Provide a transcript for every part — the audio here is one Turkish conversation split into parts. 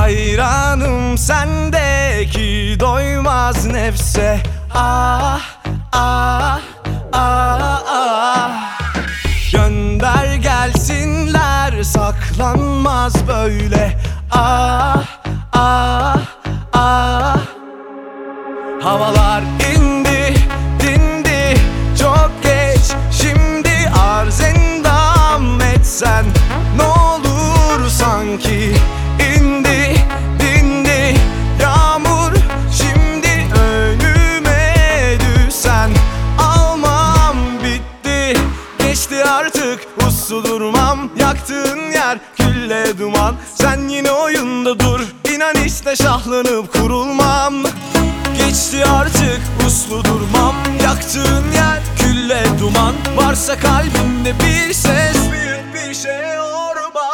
Hayranım sendeki doymaz nefse. Ah ah ah ah. Gönder gelsinler, saklanmaz böyle. Ah ah ah. Havalar indi dindi, çok geç şimdi arz endam etsen. Ne olur sanki indi dindi yağmur, şimdi önüme düşsen. Almam bitti, geçti artık uslu durmam. Yaktığın yer külle duman, sen yine oyunda dur. İnan işte şahlanıp kurulmam. Geçti artık uslu durmam. Yaktığın yer külle duman. Varsa kalbinde bir ses, büyük bir şey orman.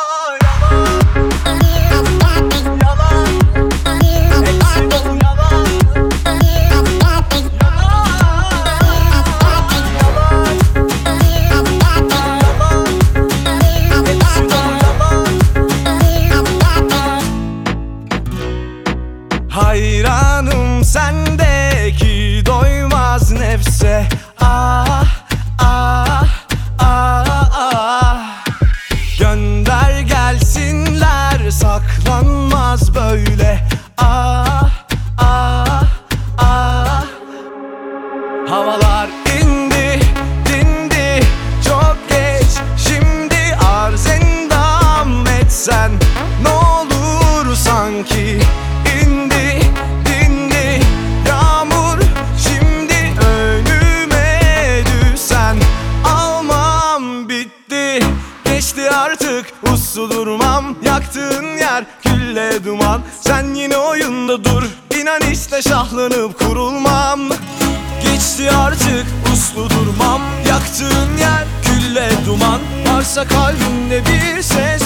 Yalan, yalan, hepsi dolu yalan. Hayranım sendeki doymaz nefse. Ah ah ah ah. Gönder gelsinler, saklanmaz böyle. Ah ah ah. Havalar indi dindi, çok geç şimdi arz endam etsen. Ne olur sanki indi dindi yağmur, şimdi önüme düşsen. Almam bitti, geçti artık uslu durmam. Yaktığın yer külle duman, sen yine oyunda dur. İnan işte şahlanıp kurulmam. Geçti artık uslu durmam. Yaktığın yer külle duman. Varsa kalbinde bir ses,